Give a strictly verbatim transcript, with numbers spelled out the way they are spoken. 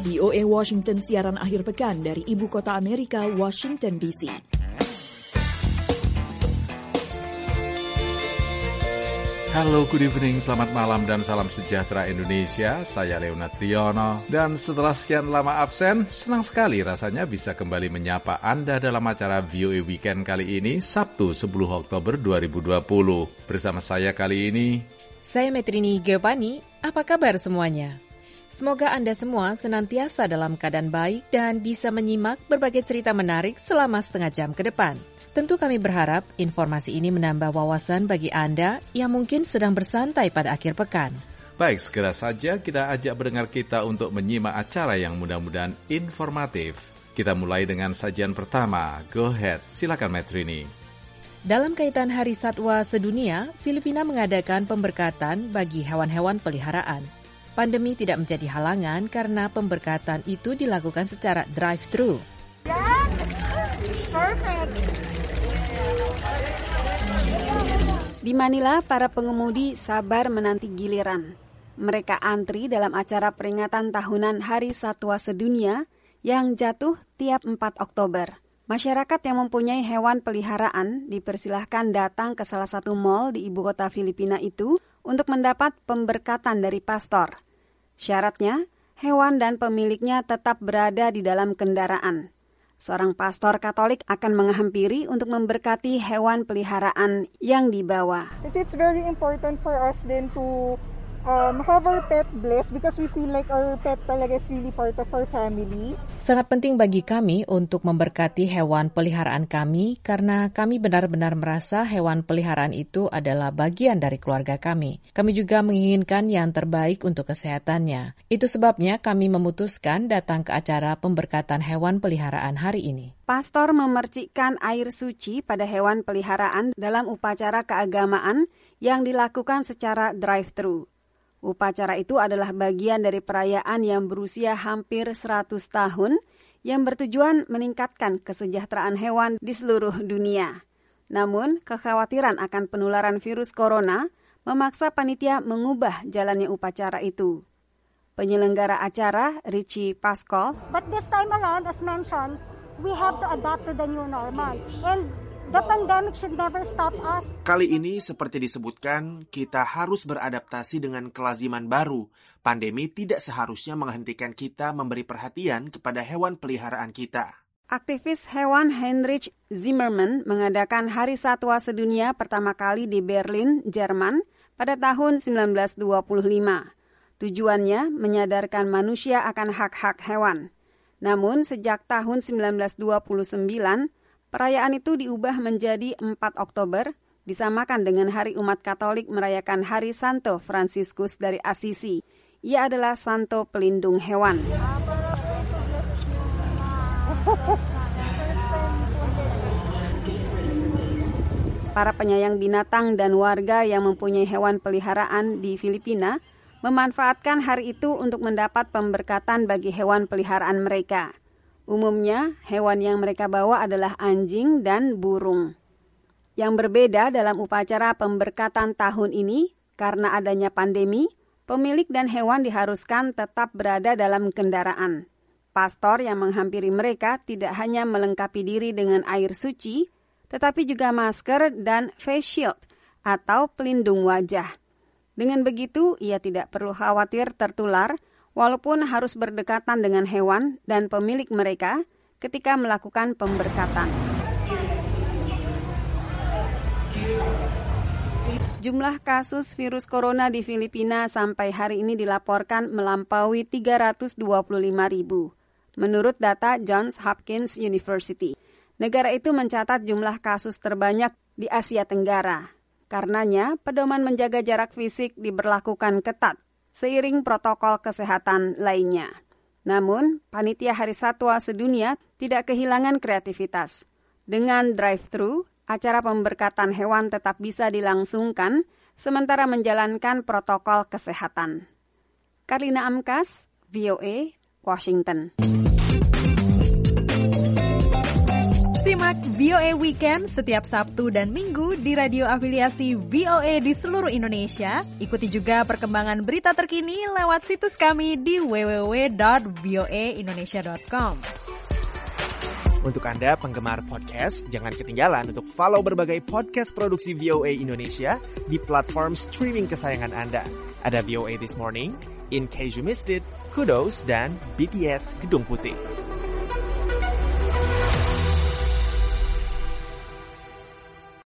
V O A Washington siaran akhir pekan dari Ibu Kota Amerika, Washington D C. Halo, good evening, selamat malam dan salam sejahtera Indonesia. Saya Leonard Triono dan setelah sekian lama absen, senang sekali rasanya bisa kembali menyapa Anda dalam acara V O A Weekend kali ini, Sabtu sepuluh Oktober dua ribu dua puluh. Bersama saya kali ini, saya Metrini Giovanni. Apa kabar semuanya? Semoga Anda semua senantiasa dalam keadaan baik dan bisa menyimak berbagai cerita menarik selama setengah jam ke depan. Tentu kami berharap informasi ini menambah wawasan bagi Anda yang mungkin sedang bersantai pada akhir pekan. Baik, segera saja kita ajak pendengar kita untuk menyimak acara yang mudah-mudahan informatif. Kita mulai dengan sajian pertama. Go ahead, silakan Metrini. Dalam kaitan Hari Satwa Sedunia, Filipina mengadakan pemberkatan bagi hewan-hewan peliharaan. Pandemi tidak menjadi halangan karena pemberkatan itu dilakukan secara drive-thru. Yes! Perfect! Di Manila, para pengemudi sabar menanti giliran. Mereka antri dalam acara peringatan tahunan Hari Satwa Sedunia yang jatuh tiap empat Oktober. Masyarakat yang mempunyai hewan peliharaan dipersilahkan datang ke salah satu mall di ibu kota Filipina itu untuk mendapat pemberkatan dari pastor. Syaratnya, hewan dan pemiliknya tetap berada di dalam kendaraan. Seorang pastor Katolik akan menghampiri untuk memberkati hewan peliharaan yang dibawa. It's very important for us then to um, have our pet blessed because we feel like our pet talaga is really part of our family. Sangat penting bagi kami untuk memberkati hewan peliharaan kami karena kami benar-benar merasa hewan peliharaan itu adalah bagian dari keluarga kami. Kami juga menginginkan yang terbaik untuk kesehatannya. Itu sebabnya kami memutuskan datang ke acara pemberkatan hewan peliharaan hari ini. Pastor memercikkan air suci pada hewan peliharaan dalam upacara keagamaan yang dilakukan secara drive-thru. Upacara itu adalah bagian dari perayaan yang berusia hampir seratus tahun yang bertujuan meningkatkan kesejahteraan hewan di seluruh dunia. Namun, kekhawatiran akan penularan virus corona memaksa panitia mengubah jalannya upacara itu. Penyelenggara acara, Richie Pascal, But this time around, as mentioned, we have to adapt to the new normal. And the pandemic should never stop us. Kali ini, seperti disebutkan, kita harus beradaptasi dengan kelaziman baru. Pandemi tidak seharusnya menghentikan kita memberi perhatian kepada hewan peliharaan kita. Aktivis hewan Heinrich Zimmermann mengadakan Hari Satwa Sedunia pertama kali di Berlin, Jerman pada tahun sembilan belas dua puluh lima. Tujuannya menyadarkan manusia akan hak-hak hewan. Namun, sejak tahun sembilan belas dua puluh sembilan, perayaan itu diubah menjadi empat Oktober, disamakan dengan Hari Umat Katolik merayakan Hari Santo Fransiskus dari Assisi. Ia adalah santo pelindung hewan. Para penyayang binatang dan warga yang mempunyai hewan peliharaan di Filipina memanfaatkan hari itu untuk mendapat pemberkatan bagi hewan peliharaan mereka. Umumnya, hewan yang mereka bawa adalah anjing dan burung. Yang berbeda dalam upacara pemberkatan tahun ini, karena adanya pandemi, pemilik dan hewan diharuskan tetap berada dalam kendaraan. Pastor yang menghampiri mereka tidak hanya melengkapi diri dengan air suci, tetapi juga masker dan face shield atau pelindung wajah. Dengan begitu, ia tidak perlu khawatir tertular, walaupun harus berdekatan dengan hewan dan pemilik mereka ketika melakukan pemberkatan. Jumlah kasus virus corona di Filipina sampai hari ini dilaporkan melampaui tiga ratus dua puluh lima ribu. Menurut data Johns Hopkins University, negara itu mencatat jumlah kasus terbanyak di Asia Tenggara. Karenanya, pedoman menjaga jarak fisik diberlakukan ketat seiring protokol kesehatan lainnya. Namun, panitia Hari Satwa Sedunia tidak kehilangan kreativitas. Dengan drive-thru, acara pemberkatan hewan tetap bisa dilangsungkan sementara menjalankan protokol kesehatan. Karlina Amkas, V O A, Washington. Simak V O A Weekend setiap Sabtu dan Minggu di radio afiliasi V O A di seluruh Indonesia. Ikuti juga perkembangan berita terkini lewat situs kami di w w w dot v o a indonesia dot com. Untuk Anda penggemar podcast, jangan ketinggalan untuk follow berbagai podcast produksi V O A Indonesia di platform streaming kesayangan Anda. Ada V O A This Morning, In Case You Missed It, Kudos, dan B T S Gedung Putih.